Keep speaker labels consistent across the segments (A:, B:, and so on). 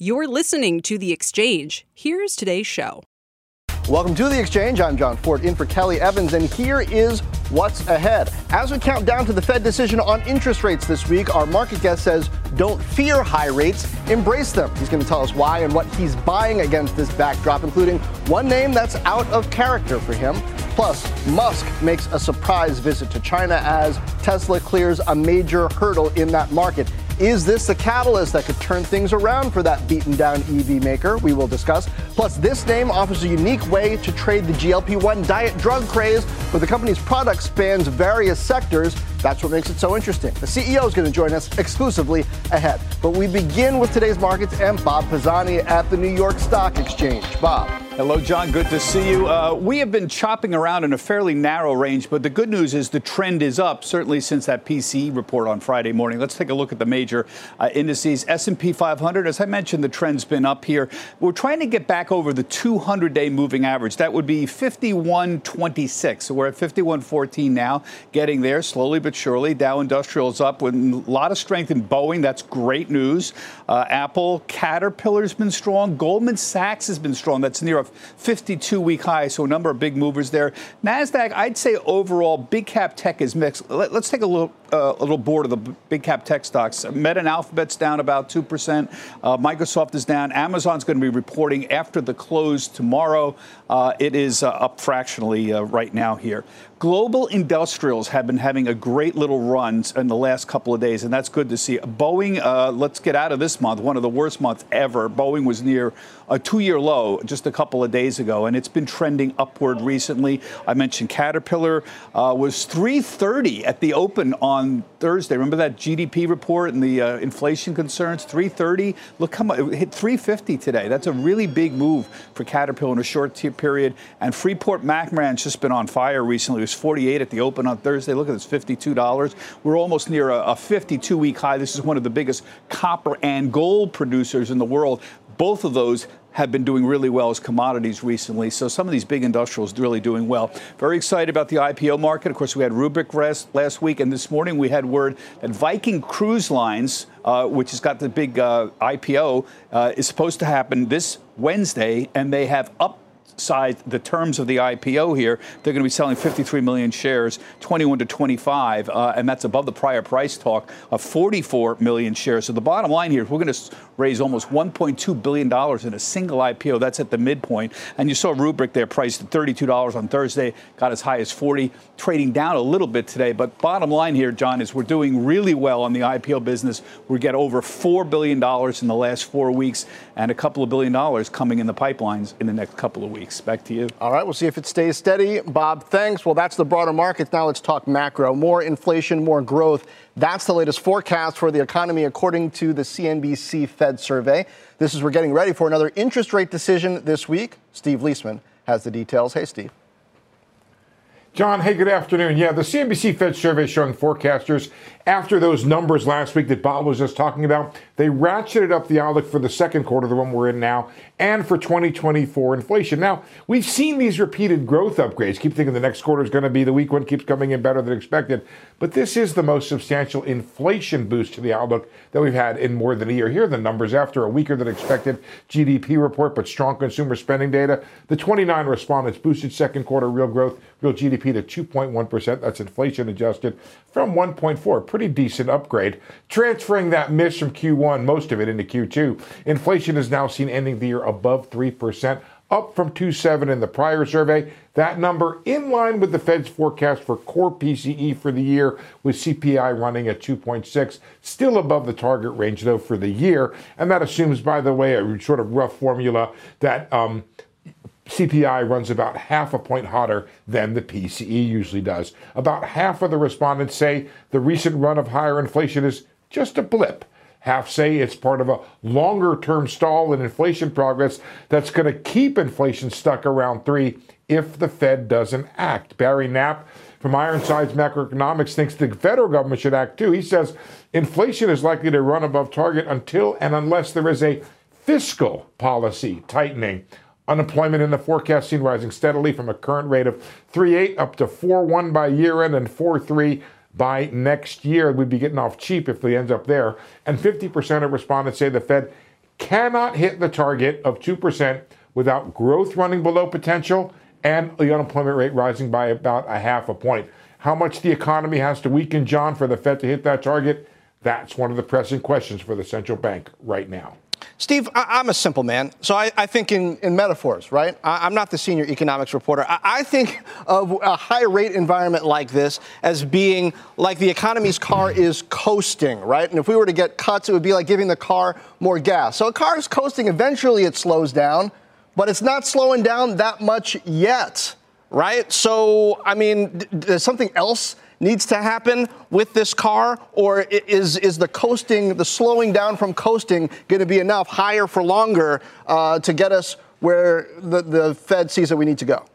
A: You're listening to The Exchange. Here's today's show.
B: Welcome to The Exchange. I'm John Ford in for Kelly Evans, and here is what's ahead. As we count down to the Fed decision on interest rates this week, our market guest says don't fear high rates, embrace them. He's going to tell us why and what he's buying against this backdrop, including one name that's out of character for him. Plus, Musk makes a surprise visit to China as Tesla clears a major hurdle in that market. Is this the catalyst that could turn things around for that beaten-down EV maker? We will discuss. Plus, this name offers a unique way to trade the GLP-1 diet drug craze, where the company's product spans various sectors. That's what makes it so interesting. The CEO is going to join us exclusively ahead. But we begin with today's markets and Bob Pisani at the New York Stock Exchange. Bob.
C: Hello, John. Good to see you. We have been chopping around in a fairly narrow range, but the good news is the trend is up, certainly since that PCE report on Friday morning. Let's take a look at the major indices. S&P 500, as I mentioned, the trend's been up here. We're trying to get back over the 200-day moving average. That would be 51.26. So we're at 51.14 now, getting there slowly but surely. Dow Industrial's up with a lot of strength in Boeing. That's great news. Apple, Caterpillar's been strong. Goldman Sachs has been strong. That's near a 52-week high, so a number of big movers there. NASDAQ, I'd say overall, big cap tech is mixed. Let's take a little board of the big cap tech stocks. Meta and Alphabet's down about 2%. Microsoft is down. Amazon's going to be reporting after the close tomorrow. It is up fractionally right now here. Global industrials have been having a great little run in the last couple of days, and that's good to see. Boeing, let's get out of this month, one of the worst months ever. Boeing was near a 2-year low just a couple of days ago, and it's been trending upward recently. I mentioned Caterpillar was 330 at the open on Thursday. Remember that GDP report and the inflation concerns? 330. Look, come on, it hit 350 today. That's a really big move for Caterpillar in a short period. And Freeport-McMoRan's just been on fire recently. It was 48 at the open on Thursday. Look at this, $52. We're almost near a 52-week high. This is one of the biggest copper and gold producers in the world. Both of those have been doing really well as commodities recently. So some of these big industrials really doing well. Very excited about the IPO market. Of course, we had Rubrik last week, and this morning we had word that Viking Cruise Lines, which has got the big IPO, is supposed to happen this Wednesday, and they have upside the terms of the IPO here. They're going to be selling 53 million shares, 21 to 25, and that's above the prior price talk of 44 million shares. So the bottom line here is we're going to raise almost $1.2 billion in a single IPO. That's at the midpoint. And you saw Rubrik there priced at $32 on Thursday, got as high as 40, trading down a little bit today. But bottom line here, John, is we're doing really well on the IPO business. We get over $4 billion in the last 4 weeks and a couple of $1 billion coming in the pipelines in the next couple of weeks. Back to you.
B: All right, we'll see if it stays steady. Bob, thanks. Well, that's the broader markets. Now let's talk macro. More inflation, more growth. That's the latest forecast for the economy, according to the CNBC Fed survey. This is we're getting ready for another interest rate decision this week. Steve Leisman has the details. Hey, Steve.
D: John, hey, good afternoon. Yeah, the CNBC Fed survey showing forecasters after those numbers last week that Bob was just talking about, they ratcheted up the outlook for the second quarter, the one we're in now, and for 2024 inflation. Now, we've seen these repeated growth upgrades. Keep thinking the next quarter is going to be the weak one, keeps coming in better than expected. But this is the most substantial inflation boost to the outlook that we've had in more than a year. Here are the numbers after a weaker than expected GDP report, but strong consumer spending data. The 29 respondents boosted second quarter real growth, real GDP to 2.1%. That's inflation adjusted from 1.4. Pretty decent upgrade. Transferring that miss from Q1, most of it into Q2. Inflation is now seen ending the year above 3%, up from 2.7 in the prior survey. That number in line with the Fed's forecast for core PCE for the year, with CPI running at 2.6, still above the target range, though, for the year. And that assumes, by the way, a sort of rough formula that CPI runs about half a point hotter than the PCE usually does. About half of the respondents say the recent run of higher inflation is just a blip. Half say it's part of a longer-term stall in inflation progress that's going to keep inflation stuck around 3 if the Fed doesn't act. Barry Knapp from Ironsides Macroeconomics thinks the federal government should act too. He says inflation is likely to run above target until and unless there is a fiscal policy tightening. Unemployment in the forecast seen rising steadily from a current rate of 3.8 up to 4.1 by year-end and 4.3 by next year. We'd be getting off cheap if it ends up there. And 50% of respondents say the Fed cannot hit the target of 2% without growth running below potential and the unemployment rate rising by about 0.5 point. How much the economy has to weaken, John, for the Fed to hit that target? That's one of the pressing questions for the central bank right now.
B: Steve, I'm a simple man, so I think in metaphors, right? I'm not the senior economics reporter. I think of a high rate environment like this as being like the economy's car is coasting, right? And if we were to get cuts, it would be like giving the car more gas. So a car is coasting. Eventually it slows down, but it's not slowing down that much yet, right? So, I mean, there's something else needs to happen with this car, or is the coasting, the slowing down from coasting, going to be enough higher for longer to get us where the Fed sees that we need to go?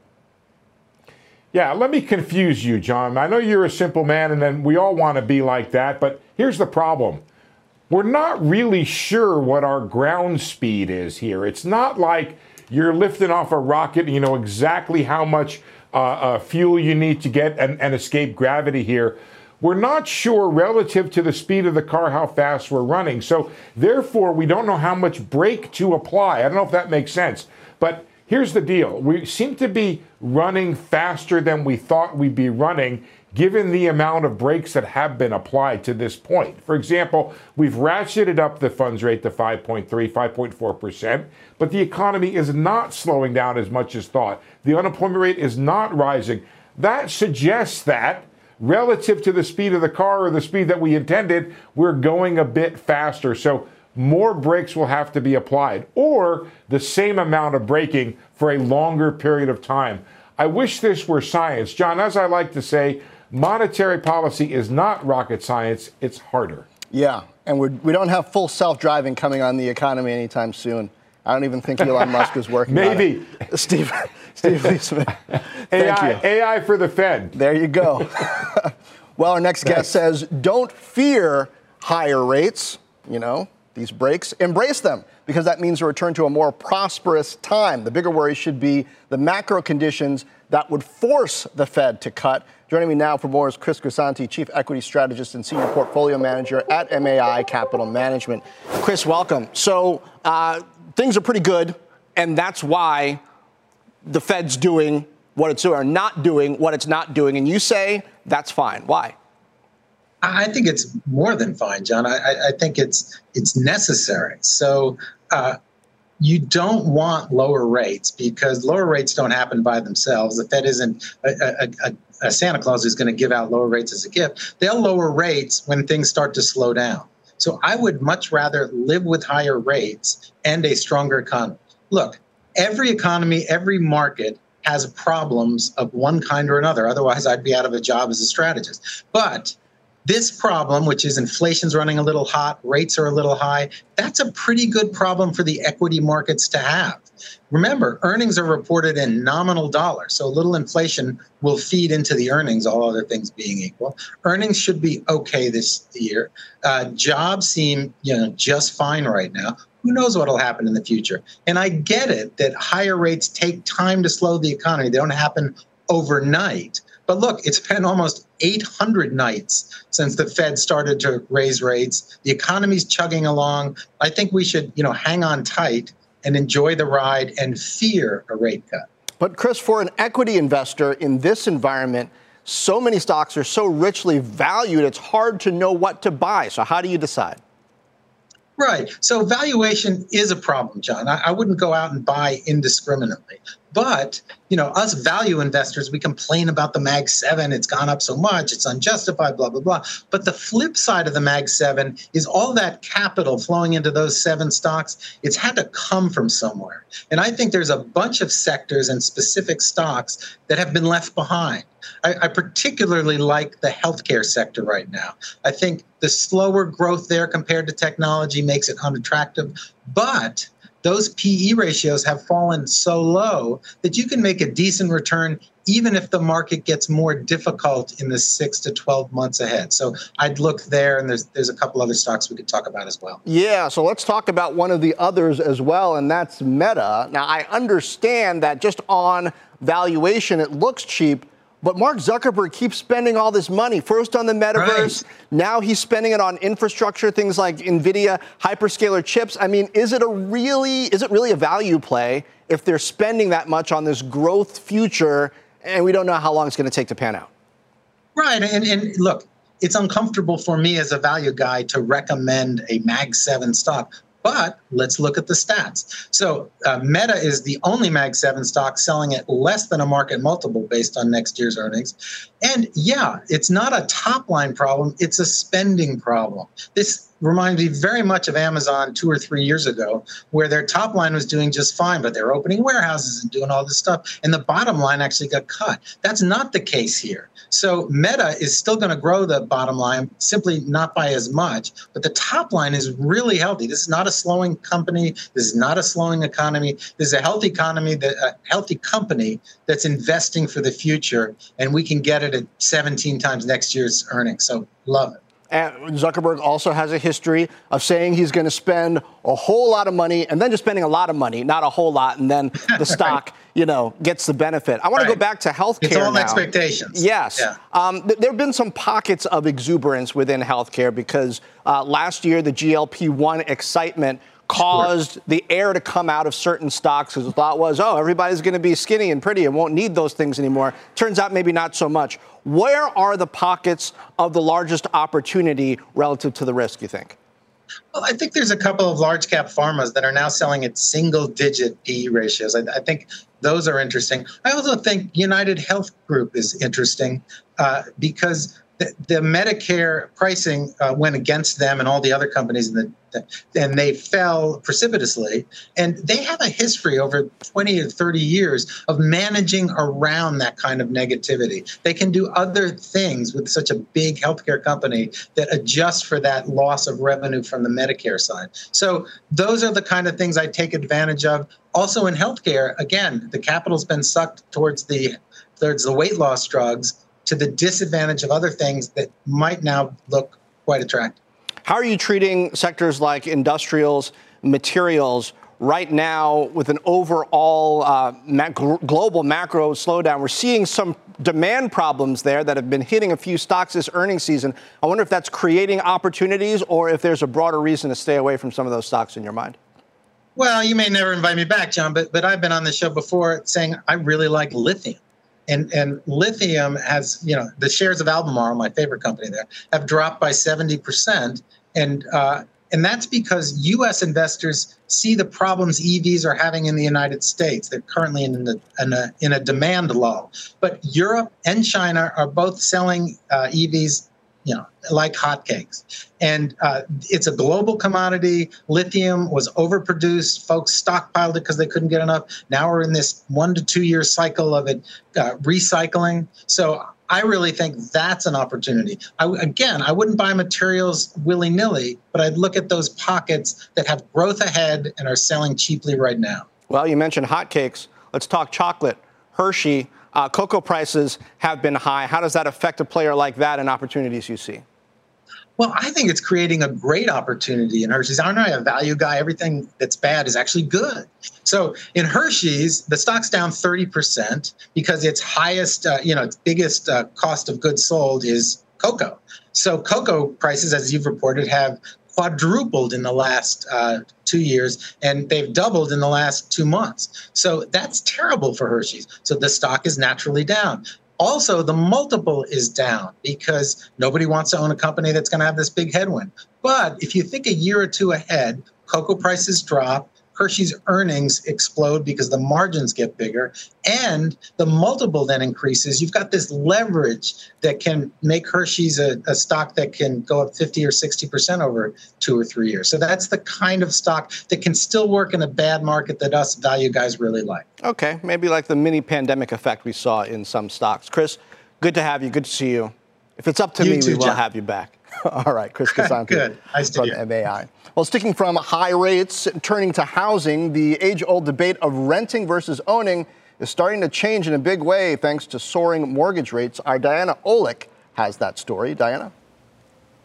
D: Yeah, let me confuse you, John. I know you're a simple man, and then we all want to be like that, but here's the problem. We're not really sure what our ground speed is here. It's not like you're lifting off a rocket and you know exactly how much fuel you need to get and escape gravity here. We're not sure relative to the speed of the car how fast we're running. So therefore, we don't know how much brake to apply. I don't know if that makes sense. But here's the deal. We seem to be running faster than we thought we'd be running, given the amount of brakes that have been applied to this point. For example, we've ratcheted up the funds rate to 5.3, 5.4%, but the economy is not slowing down as much as thought. The unemployment rate is not rising. That suggests that, relative to the speed of the car or the speed that we intended, we're going a bit faster. So more brakes will have to be applied, or the same amount of braking for a longer period of time. I wish this were science. John, as I like to say, monetary policy is not rocket science, it's harder.
B: Yeah, and we don't have full self-driving coming on the economy anytime soon. I don't even think Elon Musk is working
D: Maybe.
B: on it. Steve Liesman, thank you.
D: AI for the Fed.
B: There you go. Well, our next guest says, don't fear higher rates, you know, these breaks. Embrace them, because that means a return to a more prosperous time. The bigger worry should be the macro conditions that would force the Fed to cut. Joining me now for more is Chris Grisanti, Chief Equity Strategist and Senior Portfolio Manager at MAI Capital Management. Chris, welcome. So things are pretty good, and that's why the Fed's doing what it's doing, or not doing what it's not doing. And you say that's fine. Why?
E: I think it's more than fine, John. I think it's necessary. So you don't want lower rates, because lower rates don't happen by themselves. The Fed isn't a Santa Claus who's going to give out lower rates as a gift. They'll lower rates when things start to slow down. So I would much rather live with higher rates and a stronger economy. Look, every economy, every market has problems of one kind or another. Otherwise, I'd be out of a job as a strategist. But this problem, which is inflation's running a little hot, rates are a little high, that's a pretty good problem for the equity markets to have. Remember, earnings are reported in nominal dollars, so a little inflation will feed into the earnings, all other things being equal. Earnings should be okay this year. Jobs seem, just fine right now. Who knows what will happen in the future? And I get it that higher rates take time to slow the economy. They don't happen overnight. But look, it's been almost 800 nights since the Fed started to raise rates. The economy's chugging along. I think we should, hang on tight and enjoy the ride and fear a rate cut.
B: But Chris, for an equity investor in this environment, so many stocks are so richly valued, it's hard to know what to buy. So how do you decide?
E: Right. So valuation is a problem, John. I wouldn't go out and buy indiscriminately. But, us value investors, we complain about the Mag 7. It's gone up so much. It's unjustified, blah, blah, blah. But the flip side of the Mag 7 is all that capital flowing into those 7 stocks. It's had to come from somewhere. And I think there's a bunch of sectors and specific stocks that have been left behind. I particularly like the healthcare sector right now. I think the slower growth there compared to technology makes it unattractive. But those PE ratios have fallen so low that you can make a decent return even if the market gets more difficult in the 6 to 12 months ahead. So I'd look there, and there's a couple other stocks we could talk about as well.
B: Yeah, so let's talk about one of the others as well, and that's Meta. Now, I understand that just on valuation, it looks cheap, But Mark Zuckerberg keeps spending all this money, first on the metaverse, now he's spending it on infrastructure, things like NVIDIA, hyperscaler chips. I mean, is it really a value play if they're spending that much on this growth future and we don't know how long it's going to take to pan out?
E: Right. And look, it's uncomfortable for me as a value guy to recommend a Mag 7 stock. But let's look at the stats. So Meta is the only Mag 7 stock selling at less than a market multiple based on next year's earnings. And yeah, it's not a top line problem. It's a spending problem. This reminds me very much of Amazon 2 or 3 years ago, where their top line was doing just fine, but they were opening warehouses and doing all this stuff. And the bottom line actually got cut. That's not the case here. So Meta is still going to grow the bottom line, simply not by as much. But the top line is really healthy. This is not a slowing company. This is not a slowing economy. This is a healthy economy, a healthy company that's investing for the future. And we can get it at 17 times next year's earnings. So love it.
B: And Zuckerberg also has a history of saying he's going to spend a whole lot of money and then just spending a lot of money, not a whole lot, and then the stock, gets the benefit. I want to go back to healthcare now.
E: It's all expectations.
B: Yes. Yeah. There have been some pockets of exuberance within healthcare because last year the GLP-1 excitement caused the air to come out of certain stocks because the thought was, everybody's going to be skinny and pretty and won't need those things anymore. Turns out maybe not so much. Where are the pockets of the largest opportunity relative to the risk, you think?
E: Well, I think there's a couple of large cap pharmas that are now selling at single digit PE ratios. I think those are interesting. I also think United Health Group is interesting because the Medicare pricing went against them and all the other companies, and they fell precipitously. And they have a history over 20 or 30 years of managing around that kind of negativity. They can do other things with such a big healthcare company that adjust for that loss of revenue from the Medicare side. So those are the kind of things I take advantage of. Also in healthcare, again, the capital's been sucked towards the weight loss drugs, to the disadvantage of other things that might now look quite attractive.
B: How are you treating sectors like industrials, materials right now with an overall global macro slowdown? We're seeing some demand problems there that have been hitting a few stocks this earnings season. I wonder if that's creating opportunities or if there's a broader reason to stay away from some of those stocks in your mind.
E: Well, you may never invite me back, John, but I've been on the show before saying I really like lithium. And lithium has, the shares of Albemarle, my favorite company there, have dropped by 70%. And that's because U.S. investors see the problems EVs are having in the United States. They're currently in a demand lull. But Europe and China are both selling EVs, like hotcakes. And it's a global commodity. Lithium was overproduced. Folks stockpiled it because they couldn't get enough. Now we're in this 1 to 2 year cycle of it recycling. So I really think that's an opportunity. I wouldn't buy materials willy-nilly, but I'd look at those pockets that have growth ahead and are selling cheaply right now.
B: Well, you mentioned hotcakes. Let's talk chocolate. Hershey, cocoa prices have been high. How does that affect a player like that and opportunities you see?
E: Well, I think it's creating a great opportunity in Hershey's. I'm not a value guy. Everything that's bad is actually good. So in Hershey's, the stock's down 30% because its highest, its biggest cost of goods sold is cocoa. So cocoa prices, as you've reported, have quadrupled in the last 2 years, and they've doubled in the last 2 months. So that's terrible for Hershey's. So the stock is naturally down. Also, the multiple is down because nobody wants to own a company that's going to have this big headwind. But if you think a year or two ahead, cocoa prices drop, Hershey's earnings explode because the margins get bigger, and the multiple then increases. You've got this leverage that can make Hershey's a stock that can go up 50 or 60% over 2 or 3 years. So that's the kind of stock that can still work in a bad market that us value guys really like.
B: Okay, maybe like the mini pandemic effect we saw in some stocks. Chris, good to have you. Good to see you. If it's up to me, we will have you back. All right, Chris Gasanti.
E: Good. Nice to hear.
B: From MAI. Well, sticking from high rates, turning to housing, the age-old debate of renting versus owning is starting to change in a big way thanks to soaring mortgage rates. Our Diana Olick has that story. Diana?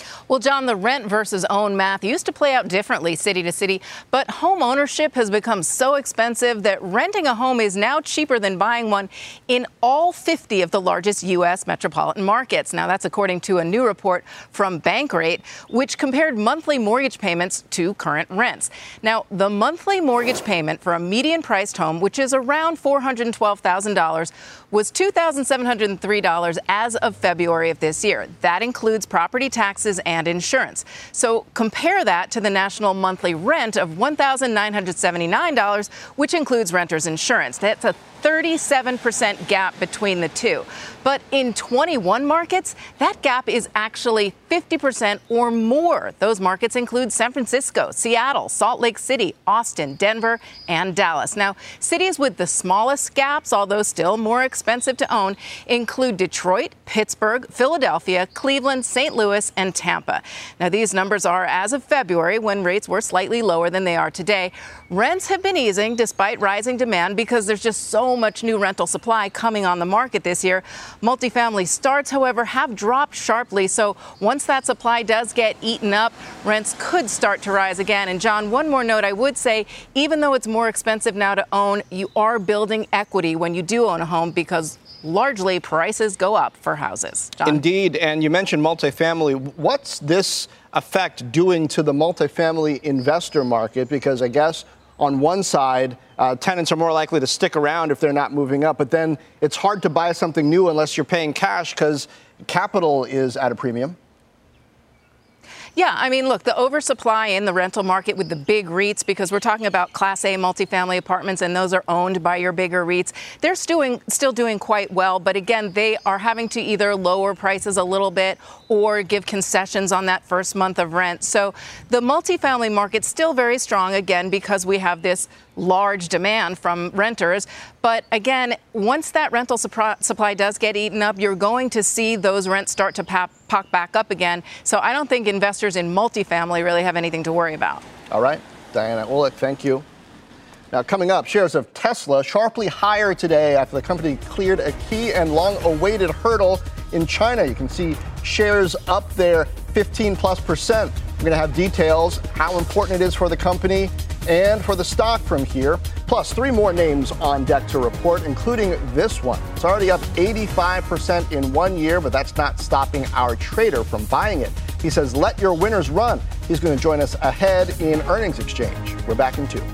F: Well, John, the rent versus own math used to play out differently city to city, but home ownership has become so expensive that renting a home is now cheaper than buying one in all 50 of the largest U.S. metropolitan markets. Now, that's according to a new report from Bankrate, which compared monthly mortgage payments to current rents. Now, the monthly mortgage payment for a median-priced home, which is around $412,000, was $2,703 as of February of this year. That includes property taxes and insurance. So compare that to the national monthly rent of $1,979, which includes renter's insurance. That's a 37% gap between the two. But in 21 markets, that gap is actually 50% or more. Those markets include San Francisco, Seattle, Salt Lake City, Austin, Denver, and Dallas. Now, cities with the smallest gaps, although still more expensive to own, include Detroit, Pittsburgh, Philadelphia, Cleveland, St. Louis, and Tampa. Now, these numbers are as of February, when rates were slightly lower than they are today. Rents have been easing despite rising demand because there's just so much new rental supply coming on the market this year. Multifamily starts, however, have dropped sharply. So once that supply does get eaten up, rents could start to rise again. And John, one more note I would say, even though it's more expensive now to own, you are building equity when you do own a home because largely prices go up for houses. John?
B: Indeed. And you mentioned multifamily. What's this effect doing to the multifamily investor market? Because I guess on one side, tenants are more likely to stick around if they're not moving up. But then it's hard to buy something new unless you're paying cash because capital is at a premium.
F: Yeah, I mean, look, the oversupply in the rental market with the big REITs, because we're talking about Class A multifamily apartments, and those are owned by your bigger REITs, they're still doing quite well. But again, they are having to either lower prices a little bit or give concessions on that first month of rent. So the multifamily market's still very strong, again, because we have this large demand from renters. But again, once that rental supply does get eaten up, you're going to see those rents start to pop back up again. So I don't think investors in multifamily really have anything to worry about.
B: All right, Diana Olick, thank you. Now, coming up, shares of Tesla sharply higher today after the company cleared a key and long-awaited hurdle in China. You can see shares up there 15+%. We're going to have details, how important it is for the company and for the stock from here. Plus, 3 more names on deck to report, including this one. It's already up 85% in 1 year, but that's not stopping our trader from buying it. He says, let your winners run. He's going to join us ahead in earnings exchange. We're back in 2.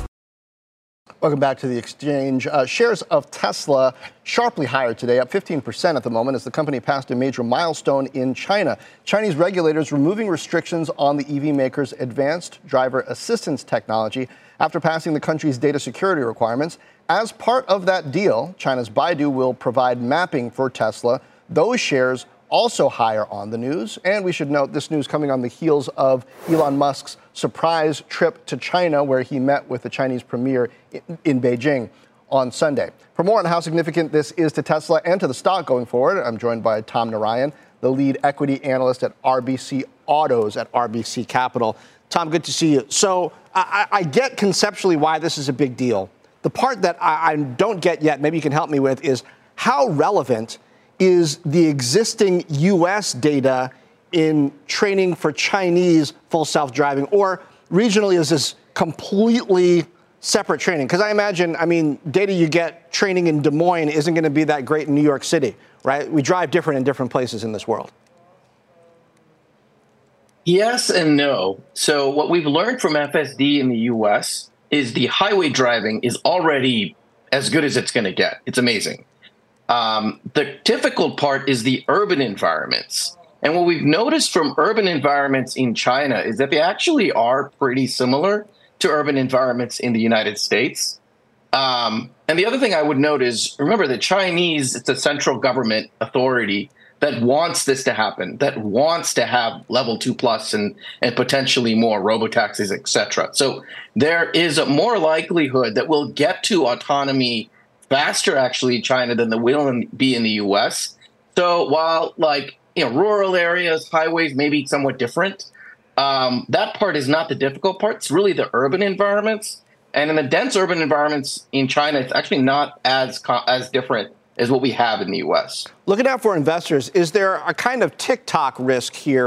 B: Welcome back to the exchange. Shares of Tesla sharply higher today, up 15% at the moment as the company passed a major milestone in China. Chinese regulators removing restrictions on the EV maker's advanced driver assistance technology after passing the country's data security requirements. As part of that deal, China's Baidu will provide mapping for Tesla. Those shares also higher on the news. And we should note this news coming on the heels of Elon Musk's surprise trip to China, where he met with the Chinese premier in Beijing on Sunday. For more on how significant this is to Tesla and to the stock going forward, I'm joined by Tom Narayan, the lead equity analyst at RBC Autos at RBC Capital. Tom, good to see you. So I get conceptually why this is a big deal. The part that I don't get yet, maybe you can help me with, is how relevant is the existing U.S. data in training for Chinese full self-driving, or regionally is this completely separate training? Because I imagine, data you get training in Des Moines isn't going to be that great in New York City, right? We drive different in different places in this world.
G: Yes and no. So what we've learned from FSD in the U.S. is the highway driving is already as good as it's going to get. It's amazing. The difficult part is the urban environments. And what we've noticed from urban environments in China is that they actually are pretty similar to urban environments in the United States. And the other thing I would note is, remember, the Chinese, it's a central government authority that wants this to happen, that wants to have level 2+ and potentially more robotaxis, et cetera. So there is a more likelihood that we'll get to autonomy faster, actually, in China than there will be in the U.S. So while, rural areas, highways may be somewhat different, that part is not the difficult part. It's really the urban environments. And in the dense urban environments in China, it's actually not as different as what we have in the U.S.
B: Looking out for investors, is there a kind of TikTok risk here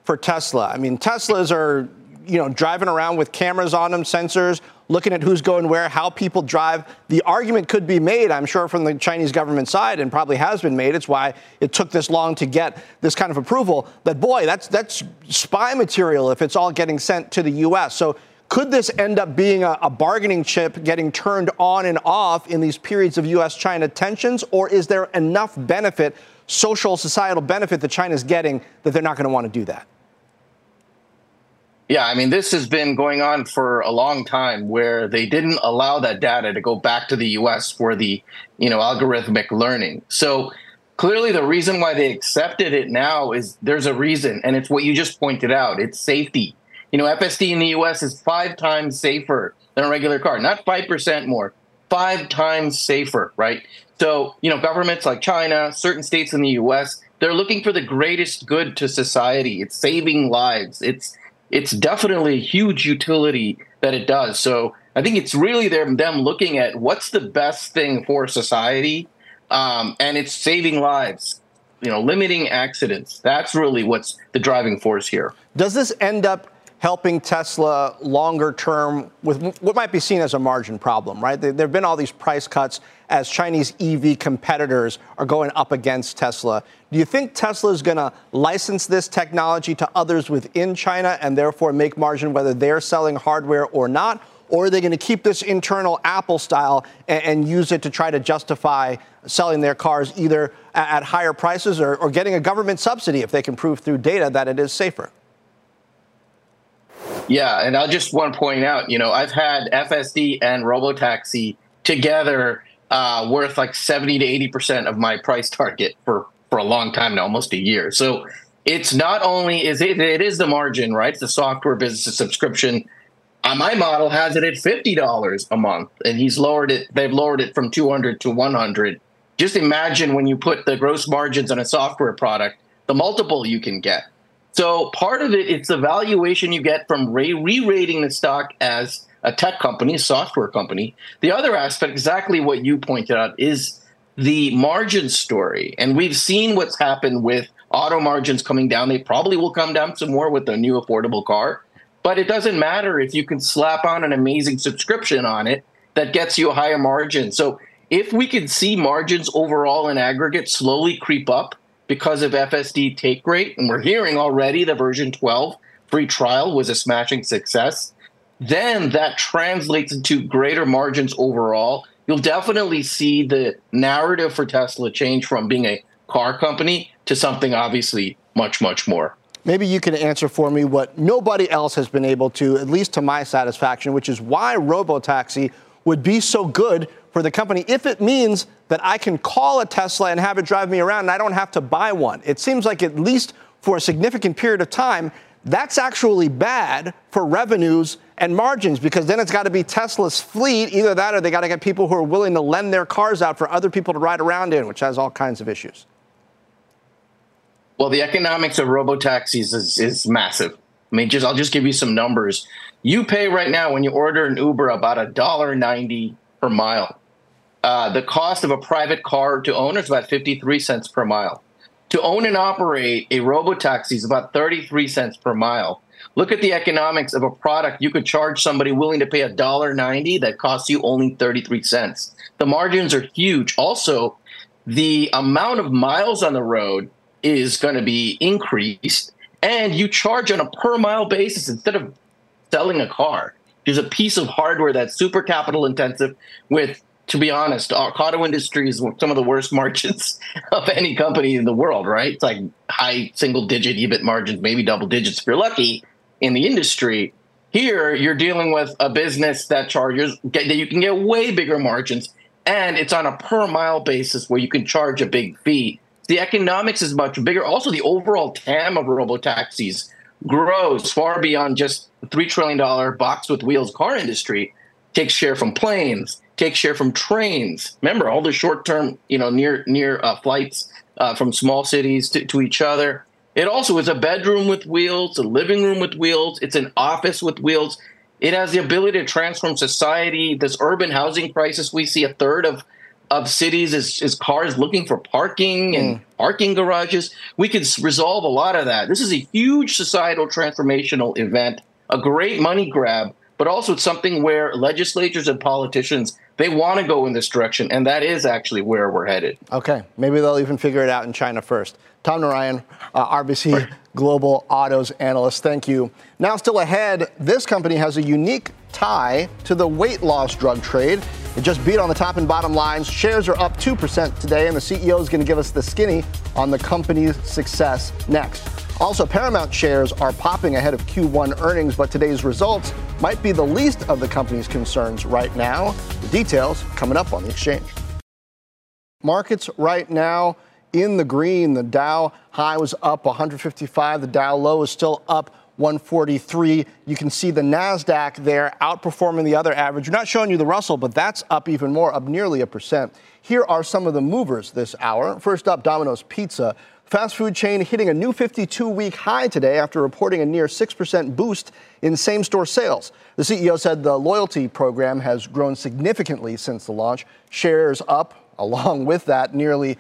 B: for Tesla? I mean, Teslas are, driving around with cameras on them, sensors, looking at who's going where, how people drive. The argument could be made, I'm sure, from the Chinese government side, and probably has been made. It's why it took this long to get this kind of approval. That, boy, that's spy material if it's all getting sent to the U.S. So could this end up being a bargaining chip getting turned on and off in these periods of U.S.-China tensions? Or is there enough benefit, social, societal benefit that China's getting that they're not going to want to do that?
G: Yeah, I mean, this has been going on for a long time where they didn't allow that data to go back to the U.S. for the, algorithmic learning. So clearly the reason why they accepted it now is there's a reason, and it's what you just pointed out. It's safety. FSD in the U.S. is 5 times safer than a regular car, not 5% more, 5 times safer, right? So, governments like China, certain states in the U.S., they're looking for the greatest good to society. It's saving lives. It's definitely a huge utility that it does. So I think it's really them looking at what's the best thing for society, and it's saving lives, limiting accidents. That's really what's the driving force here.
B: Does this end up helping Tesla longer term with what might be seen as a margin problem, right? There have been all these price cuts as Chinese EV competitors are going up against Tesla. Do you think Tesla is going to license this technology to others within China and therefore make margin whether they're selling hardware or not? Or are they going to keep this internal Apple style and use it to try to justify selling their cars either at higher prices or getting a government subsidy if they can prove through data that it is safer?
G: Yeah, and I'll just want to point out, I've had FSD and Robotaxi together worth like 70 to 80% of my price target for a long time now, almost a year. So it's not only it is the margin, right? It's the software business subscription. My model has it at $50 a month, and they've lowered it from 200 to 100. Just imagine when you put the gross margins on a software product, the multiple you can get. So part of it's the valuation you get from re-rating the stock as a tech company, a software company. The other aspect, exactly what you pointed out, is the margin story. And we've seen what's happened with auto margins coming down. They probably will come down some more with the new affordable car. But it doesn't matter if you can slap on an amazing subscription on it that gets you a higher margin. So if we can see margins overall in aggregate slowly creep up because of FSD take rate, and we're hearing already the version 12 free trial was a smashing success, then that translates into greater margins overall. You'll definitely see the narrative for Tesla change from being a car company to something obviously much, much more.
B: Maybe you can answer for me what nobody else has been able to, at least to my satisfaction, which is why Robotaxi would be so good for the company if it means that I can call a Tesla and have it drive me around and I don't have to buy one. It seems like at least for a significant period of time, that's actually bad for revenues and margins because then it's got to be Tesla's fleet. Either that or they got to get people who are willing to lend their cars out for other people to ride around in, which has all kinds of issues.
G: Well, the economics of robotaxis is massive. I mean, I'll just give you some numbers. You pay right now when you order an Uber about $1.90 per mile. The cost of a private car to own is about 53 cents per mile. To own and operate a robotaxi is about 33 cents per mile. Look at the economics of a product you could charge somebody willing to pay $1.90 that costs you only 33 cents. The margins are huge. Also, the amount of miles on the road is going to be increased, and you charge on a per mile basis instead of selling a car. There's a piece of hardware that's super capital intensive with, to be honest, our auto industry is some of the worst margins of any company in the world, right? It's like high single digit EBIT margins, maybe double digits if you're lucky in the industry. Here, you're dealing with a business that that you can get way bigger margins, and it's on a per mile basis where you can charge a big fee. The economics is much bigger. Also, the overall TAM of robotaxis grows far beyond just the $3 trillion box with wheels car industry. Takes share from planes, takes share from trains. Remember, all the short-term, near flights from small cities to each other. It also is a bedroom with wheels, a living room with wheels. It's an office with wheels. It has the ability to transform society. This urban housing crisis, we see a third of of cities is cars looking for parking and parking garages. We could resolve a lot of that. This is a huge societal transformational event, a great money grab, but also it's something where legislatures and politicians, they want to go in this direction, and that is actually where we're headed.
B: Okay, maybe they'll even figure it out in China first. Tom Narayan, RBC Global Autos analyst, thank you. Now still ahead, this company has a unique tie to the weight loss drug trade. It just beat on the top and bottom lines. Shares are up 2% today, and the CEO is going to give us the skinny on the company's success next. Also, Paramount shares are popping ahead of Q1 earnings, but today's results might be the least of the company's concerns right now. The details coming up on the exchange. Markets right now in the green. The Dow high was up 155. The Dow low is still up 143. You can see the NASDAQ there outperforming the other average. We're not showing you the Russell, but that's up even more, up nearly 1%. Here are some of the movers this hour. First up, Domino's Pizza. Fast food chain hitting a new 52-week high today after reporting a near 6% boost in same-store sales. The CEO said the loyalty program has grown significantly since the launch. Shares up, along with that, nearly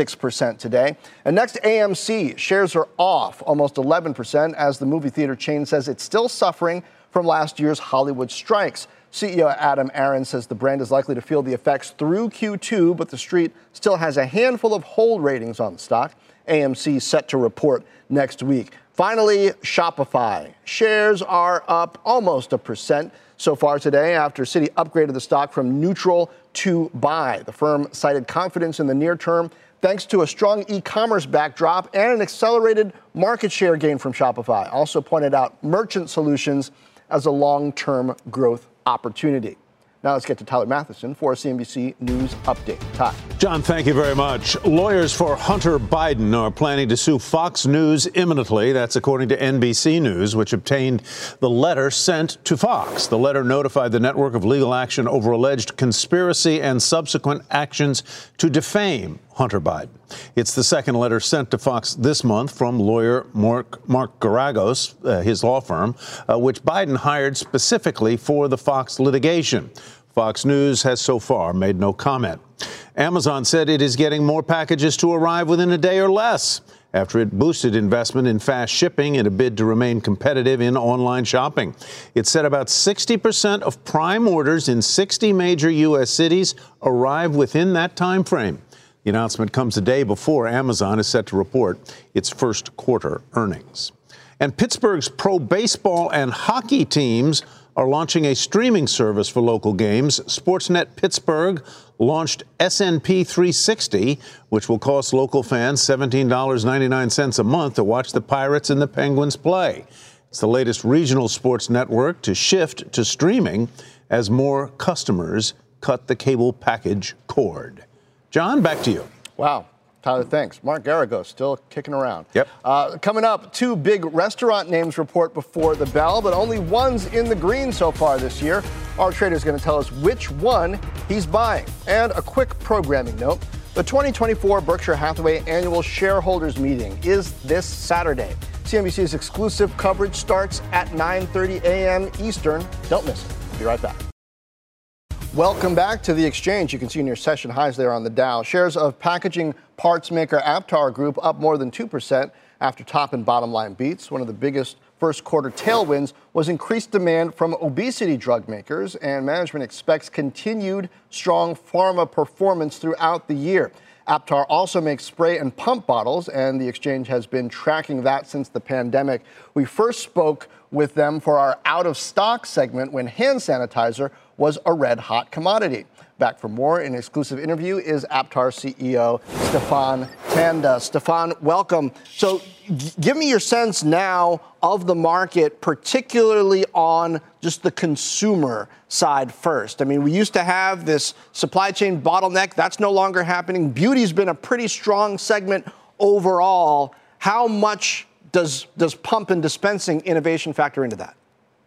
B: 6% today. And next, AMC. Shares are off almost 11% as the movie theater chain says it's still suffering from last year's Hollywood strikes. CEO Adam Aron says the brand is likely to feel the effects through Q2, but the street still has a handful of hold ratings on the stock. AMC set to report next week. Finally, Shopify. Shares are up almost 1% so far today after Citi upgraded the stock from neutral to buy. The firm cited confidence in the near term thanks to a strong e-commerce backdrop and an accelerated market share gain from Shopify. Also pointed out merchant solutions as a long-term growth opportunity. Now let's get to Tyler Matheson for a CNBC News update. Ty.
H: John, thank you very much. Lawyers for Hunter Biden are planning to sue Fox News imminently. That's according to NBC News, which obtained the letter sent to Fox. The letter notified the network of legal action over alleged conspiracy and subsequent actions to defame Hunter Biden. It's the second letter sent to Fox this month from lawyer Mark Garagos, his law firm, which Biden hired specifically for the Fox litigation. Fox News has so far made no comment. Amazon said it is getting more packages to arrive within a day or less after it boosted investment in fast shipping in a bid to remain competitive in online shopping. It said about 60% of Prime orders in 60 major U.S. cities arrive within that time frame. The announcement comes a day before Amazon is set to report its first quarter earnings. And Pittsburgh's pro baseball and hockey teams are launching a streaming service for local games. Sportsnet Pittsburgh launched SNP 360, which will cost local fans $17.99 a month to watch the Pirates and the Penguins play. It's the latest regional sports network to shift to streaming as more customers cut the cable package cord. John, back to you.
B: Wow. Tyler, thanks. Mark Garagos still kicking around.
H: Yep.
B: Coming up, two big restaurant names report before the bell, but only one's in the green so far this year. Our trader is going to tell us which one he's buying. And a quick programming note. The 2024 Berkshire Hathaway Annual Shareholders Meeting is this Saturday. CNBC's exclusive coverage starts at 9:30 a.m. Eastern. Don't miss it. We'll be right back. Welcome back to the exchange. You can see in your session highs there on the Dow. Shares of packaging parts maker Aptar Group up more than 2% after top and bottom line beats. One of the biggest first quarter tailwinds was increased demand from obesity drug makers, and management expects continued strong pharma performance throughout the year. Aptar also makes spray and pump bottles, and the exchange has been tracking that since the pandemic. We first spoke with them for our out of stock segment when hand sanitizer was a red hot commodity. Back for more in an exclusive interview is Aptar CEO Stephan Tanda. Stephan, welcome. So give me your sense now of the market, particularly on just the consumer side first. I mean, we used to have this supply chain bottleneck. That's no longer happening. Beauty's been a pretty strong segment overall. How much does pump and dispensing innovation factor into that?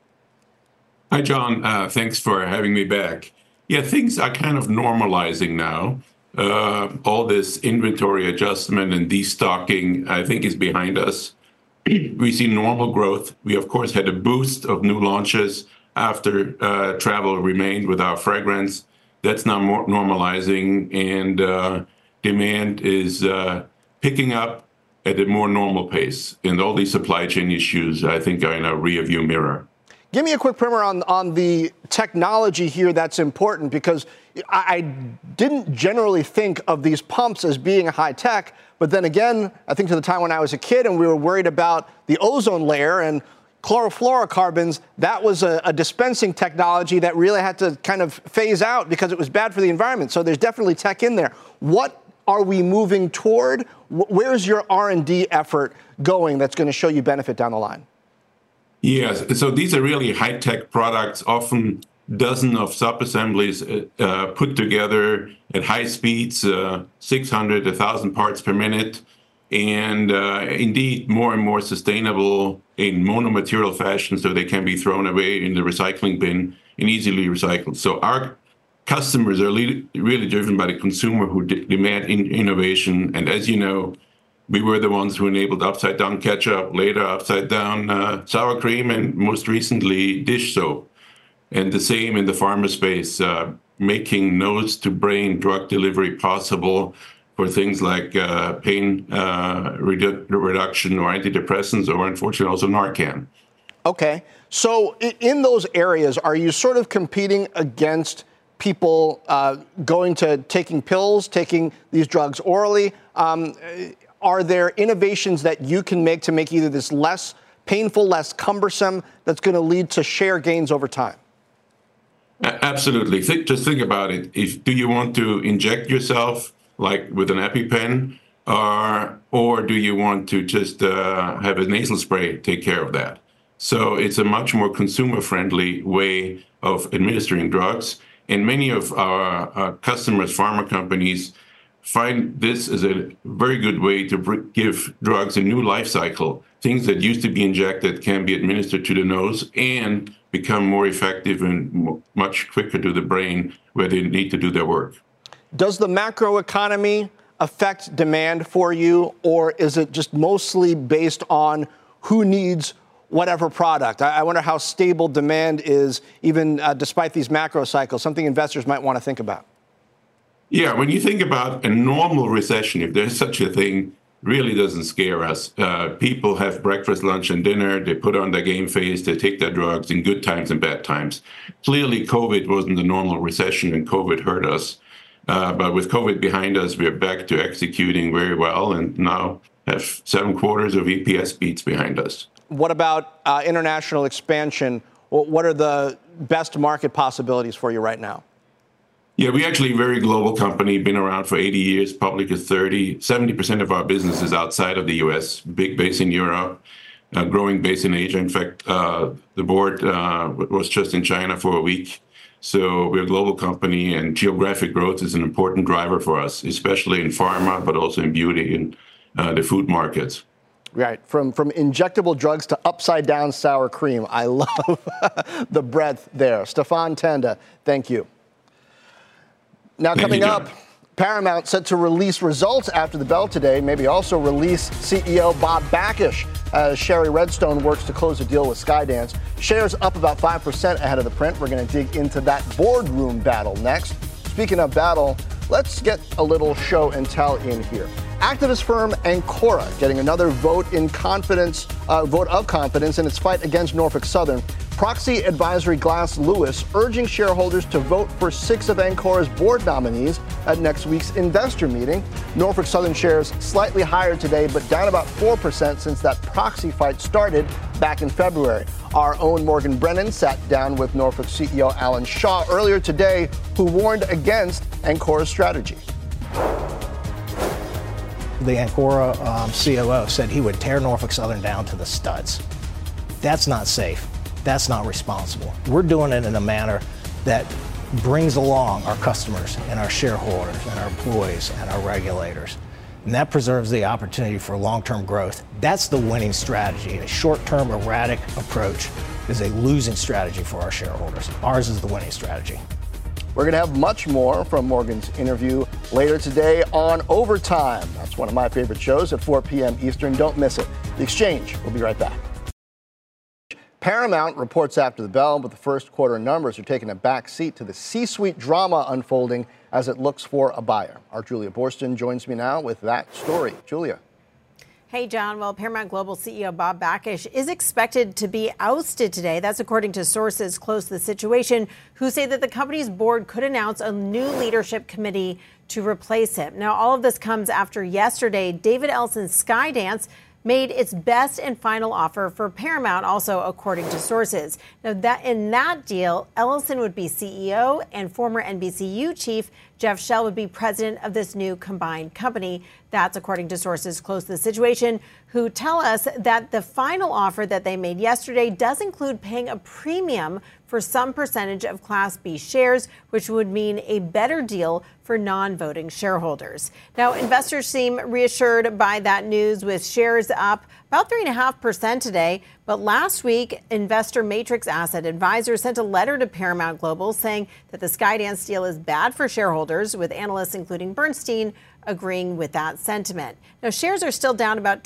I: Hi, John. Thanks for having me back. Yeah, things are kind of normalizing now. All this inventory adjustment and destocking, I think, is behind us. We see normal growth. We, of course, had a boost of new launches after travel remained with our fragrance. That's now more normalizing, and demand is picking up at a more normal pace. And all these supply chain issues, I think, are in a rearview mirror.
B: Give me a quick primer on the technology here that's important, because I didn't generally think of these pumps as being high tech. But then again, I think to the time when I was a kid and we were worried about the ozone layer and chlorofluorocarbons, that was a dispensing technology that really had to kind of phase out because it was bad for the environment. So there's definitely tech in there. What are we moving toward? Where's your R&D effort going that's going to show you benefit down the line?
I: Yes, so these are really high-tech products, often dozens of sub-assemblies put together at high speeds, 600, 1,000 parts per minute, and indeed more and more sustainable in monomaterial fashion, so they can be thrown away in the recycling bin and easily recycled. So our customers are really driven by the consumer who demand innovation. And as you know, we were the ones who enabled upside-down ketchup, later upside-down sour cream, and most recently dish soap. And the same in the pharma space, making nose-to-brain drug delivery possible for things like pain reduction or antidepressants, or unfortunately also Narcan.
B: Okay. So in those areas, are you sort of competing against people going to taking pills, taking these drugs orally? Are there innovations that you can make to make either this less painful, less cumbersome, that's going to lead to share gains over time?
I: Absolutely. Just think about it. Do you want to inject yourself like with an EpiPen, or do you want to just have a nasal spray take care of that? So it's a much more consumer-friendly way of administering drugs. And many of our customers, pharma companies, find this as a very good way to give drugs a new life cycle. Things that used to be injected can be administered to the nose and become more effective and much quicker to the brain where they need to do their work.
B: Does the macroeconomy affect demand for you, or is it just mostly based on who needs whatever product? I wonder how stable demand is, even despite these macro cycles, something investors might want to think about.
I: Yeah, when you think about a normal recession, if there's such a thing, really doesn't scare us. People have breakfast, lunch, and dinner. They put on their game face. They take their drugs in good times and bad times. Clearly, COVID wasn't a normal recession, and COVID hurt us. But with COVID behind us, we're back to executing very well, and now have 7 quarters of EPS beats behind us.
B: What about international expansion? What are the best market possibilities for you right now?
I: Yeah, we're actually a very global company, been around for 80 years, public is 30. 70% of our business is outside of the U.S., big base in Europe, growing base in Asia. In fact, the board was just in China for a week. So we're a global company, and geographic growth is an important driver for us, especially in pharma, but also in beauty and the food markets.
B: Right. From injectable drugs to upside down sour cream. I love the breadth there. Stefan Tanda, thank you. Now, coming up, Paramount set to release results after the bell today, maybe also release CEO Bob Bakish as Sherry Redstone works to close a deal with Skydance. Shares up about 5% ahead of the print. We're going to dig into that boardroom battle next. Speaking of battle, let's get a little show and tell in here. Activist firm Ancora getting another vote of confidence in its fight against Norfolk Southern. Proxy advisory Glass Lewis urging shareholders to vote for 6 of Ancora's board nominees at next week's investor meeting. Norfolk Southern shares slightly higher today, but down about 4% since that proxy fight started back in February. Our own Morgan Brennan sat down with Norfolk CEO Alan Shaw earlier today, who warned against Ancora's strategy.
J: The Ancora COO said he would tear Norfolk Southern down to the studs. That's not safe. That's not responsible. We're doing it in a manner that brings along our customers and our shareholders and our employees and our regulators. And that preserves the opportunity for long-term growth. That's the winning strategy. A short-term erratic approach is a losing strategy for our shareholders. Ours is the winning strategy.
B: We're going to have much more from Morgan's interview later today on Overtime. That's one of my favorite shows at 4 p.m. Eastern. Don't miss it. The Exchange. We'll be right back. Paramount reports after the bell, but the first quarter numbers are taking a back seat to the C-suite drama unfolding as it looks for a buyer. Our Julia Boorstin joins me now with that story. Julia.
K: Hey, John. Well, Paramount Global CEO Bob Bakish is expected to be ousted today. That's according to sources close to the situation who say that the company's board could announce a new leadership committee to replace him. Now, all of this comes after yesterday, David Ellison's Skydance made its best and final offer for Paramount, also according to sources. Now, that in that deal, Ellison would be CEO and former NBCU chief Jeff Shell would be president of this new combined company. That's according to sources close to the situation who tell us that the final offer that they made yesterday does include paying a premium for some percentage of Class B shares, which would mean a better deal for non-voting shareholders. Now, investors seem reassured by that news with shares up about 3.5% today. But last week, investor Matrix Asset Advisors sent a letter to Paramount Global saying that the Skydance deal is bad for shareholders, with analysts including Bernstein agreeing with that sentiment. Now, shares are still down about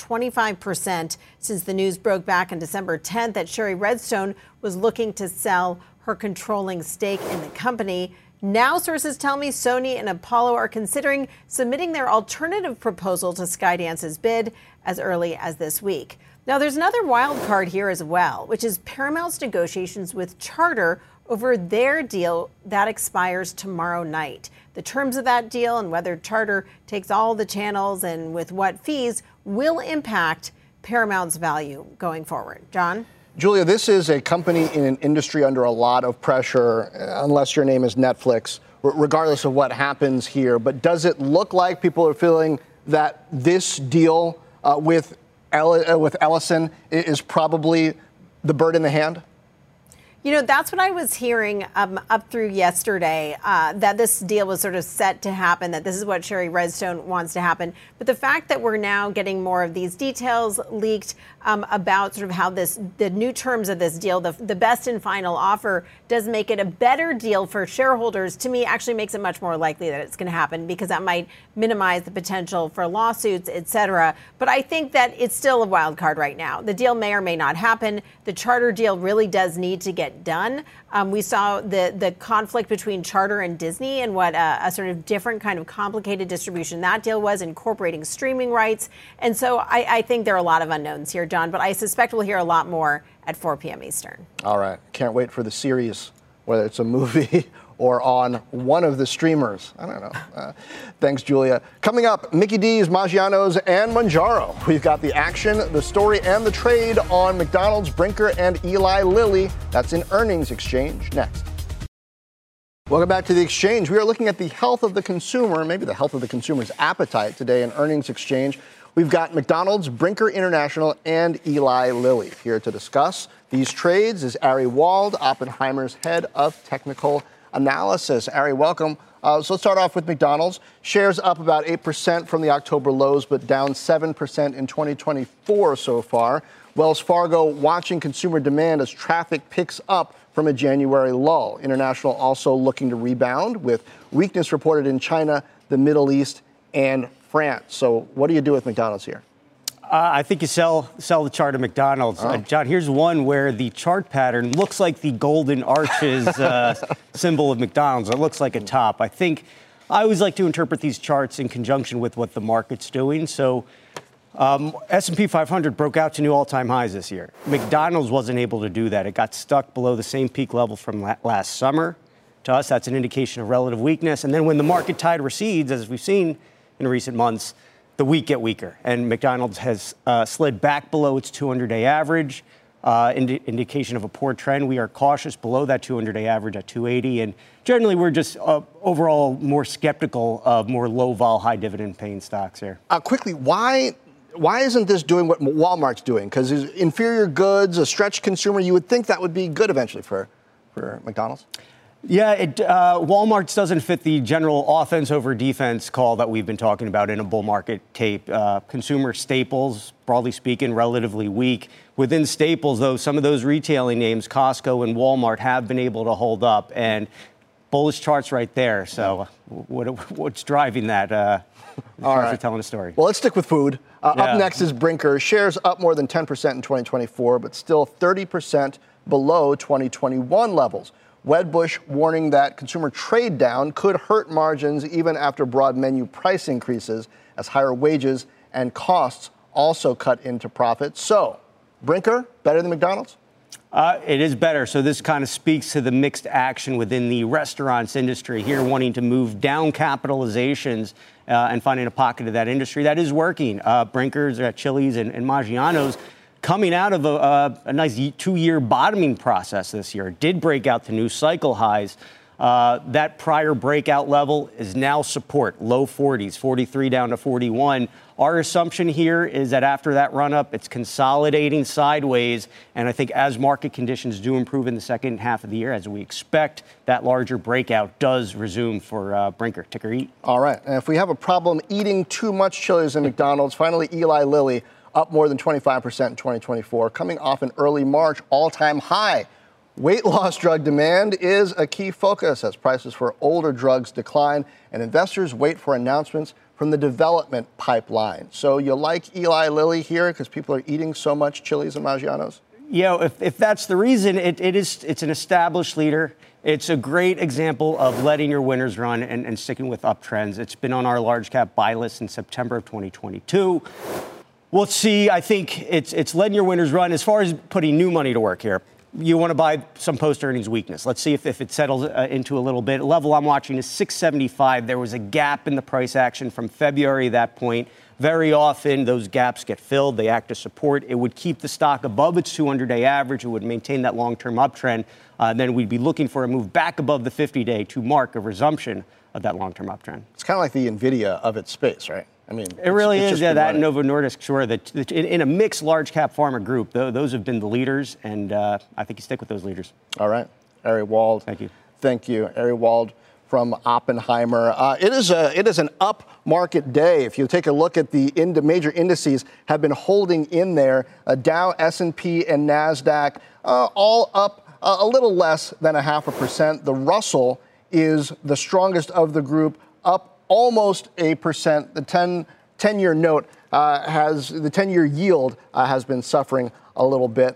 K: 25% since the news broke back on December 10th that Sherry Redstone was looking to sell her controlling stake in the company. Now, sources tell me Sony and Apollo are considering submitting their alternative proposal to Skydance's bid as early as this week. Now, there's another wild card here as well, which is Paramount's negotiations with Charter over their deal that expires tomorrow night. The terms of that deal and whether Charter takes all the channels and with what fees will impact Paramount's value going forward. John?
B: Julia, this is a company in an industry under a lot of pressure, unless your name is Netflix, regardless of what happens here. But does it look like people are feeling that this deal with Ellison is probably the bird in the hand?
K: You know, that's what I was hearing up through yesterday, that this deal was sort of set to happen, that this is what Sherry Redstone wants to happen. But the fact that we're now getting more of these details leaked about sort of how the new terms of this deal, the best and final offer does make it a better deal for shareholders, to me actually makes it much more likely that it's going to happen, because that might minimize the potential for lawsuits, et cetera. But I think that it's still a wild card right now. The deal may or may not happen. The Charter deal really does need to get done. We saw the conflict between Charter and Disney and what a sort of different kind of complicated distribution that deal was, incorporating streaming rights. And so I think there are a lot of unknowns here, John, but I suspect we'll hear a lot more at 4 p.m. Eastern.
B: All right. Can't wait for the series, whether it's a movie or on one of the streamers. I don't know. Thanks, Julia. Coming up, Mickey D's, Maggiano's, and Manjaro. We've got the action, the story, and the trade on McDonald's, Brinker, and Eli Lilly. That's in Earnings Exchange next. Welcome back to The Exchange. We are looking at the health of the consumer, maybe the health of the consumer's appetite today in Earnings Exchange. We've got McDonald's, Brinker International, and Eli Lilly. Here to discuss these trades is Ari Wald, Oppenheimer's head of technical analysis. Ari, welcome. So let's start off with McDonald's. Shares up about 8% from the October lows, but down 7% in 2024 so far. Wells Fargo watching consumer demand as traffic picks up from a January lull. International also looking to rebound with weakness reported in China, the Middle East, and France. So what do you do with McDonald's here?
L: I think you sell the chart of McDonald's. John, here's one where the chart pattern looks like the golden arches symbol of McDonald's. It looks like a top. I always like to interpret these charts in conjunction with what the market's doing. So S&P 500 broke out to new all-time highs this year. McDonald's wasn't able to do that. It got stuck below the same peak level from last summer. To us, that's an indication of relative weakness. And then when the market tide recedes, as we've seen in recent months, the weak get weaker, and McDonald's has slid back below its 200-day average, indication of a poor trend. We are cautious below that 200-day average at 280, and generally we're just overall more skeptical of more low-vol, high-dividend-paying stocks here.
B: Quickly, why isn't this doing what Walmart's doing? Because inferior goods, a stretched consumer, you would think that would be good eventually for McDonald's.
L: Yeah, Walmart's doesn't fit the general offense over defense call that we've been talking about in a bull market tape. Consumer staples, broadly speaking, relatively weak. Within staples, though, some of those retailing names, Costco and Walmart, have been able to hold up. And bullish charts right there. So what's driving that? All right. Telling a story.
B: Well, let's stick with food. Up next is Brinker. Shares up more than 10% in 2024, but still 30% below 2021 levels. Wedbush warning that consumer trade down could hurt margins even after broad menu price increases, as higher wages and costs also cut into profits. So, Brinker, better than McDonald's?
L: It is better. So this kind of speaks to the mixed action within the restaurants industry here, wanting to move down capitalizations and finding a pocket of that industry that is working. Brinker's, Chili's, and Maggiano's coming out of a nice 2-year bottoming process this year. It did break out to new cycle highs. That prior breakout level is now support, low 40s, 43 down to 41. Our assumption here is that after that run up, it's consolidating sideways. And I think as market conditions do improve in the second half of the year, as we expect, that larger breakout does resume for Brinker. Ticker EAT.
B: All right. And if we have a problem eating too much Chili's and McDonald's, finally, Eli Lilly up more than 25% in 2024, coming off an early March all-time high. Weight loss drug demand is a key focus as prices for older drugs decline and investors wait for announcements from the development pipeline. So you like Eli Lilly here because people are eating so much Chili's and Maggiano's?
L: Yeah, if that's the reason, it's an established leader. It's a great example of letting your winners run and sticking with uptrends. It's been on our large cap buy list since September of 2022. We'll see. I think it's letting your winners run. As far as putting new money to work here, you want to buy some post-earnings weakness. Let's see if it settles into a little bit. Level I'm watching is 675. There was a gap in the price action from February at that point. Very often, those gaps get filled. They act as support. It would keep the stock above its 200-day average. It would maintain that long-term uptrend. Then we'd be looking for a move back above the 50-day to mark a resumption of that long-term uptrend.
B: It's kind of like the NVIDIA of its space, right? I mean,
L: it really is. Yeah, that
B: running.
L: Novo Nordisk, sure. In a mixed large cap pharma group, those have been the leaders, and I think you stick with those leaders.
B: All right. Ari Wald.
L: Thank you.
B: Thank you. Ari Wald from Oppenheimer. It is an up market day. If you take a look at the major indices have been holding in there. Dow, S&P, and NASDAQ all up a little less than 0.5%. The Russell is the strongest of the group, up almost 1%. The 10-year note the 10-year yield has been suffering a little bit.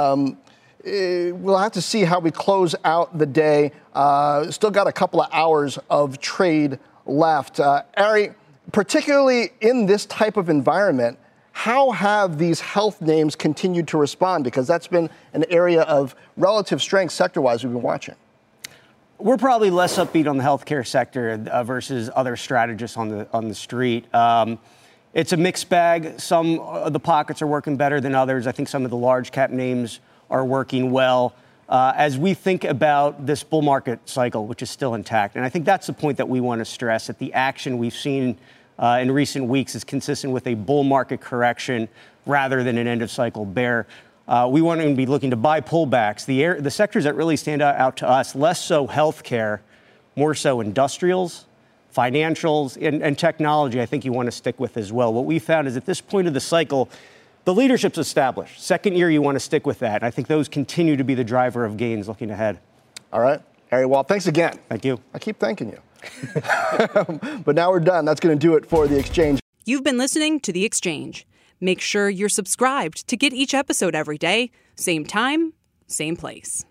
B: We'll have to see how we close out the day. Still got a couple of hours of trade left. Ari, particularly in this type of environment, how have these health names continued to respond? Because that's been an area of relative strength sector-wise we've been watching.
L: We're probably less upbeat on the healthcare sector versus other strategists on the street. It's a mixed bag. Some of the pockets are working better than others. I think some of the large cap names are working well. As we think about this bull market cycle, which is still intact, and I think that's the point that we want to stress, that the action we've seen in recent weeks is consistent with a bull market correction rather than an end of cycle bear. We want to be looking to buy pullbacks. The sectors that really stand out to us, less so healthcare, more so industrials, financials, and technology, I think you want to stick with as well. What we found is at this point of the cycle, the leadership's established. Second year, you want to stick with that. And I think those continue to be the driver of gains looking ahead.
B: All right. Ari Wald, thanks again.
L: Thank you.
B: I keep thanking you. But now we're done. That's going to do it for The Exchange.
A: You've been listening to The Exchange. Make sure you're subscribed to get each episode every day, same time, same place.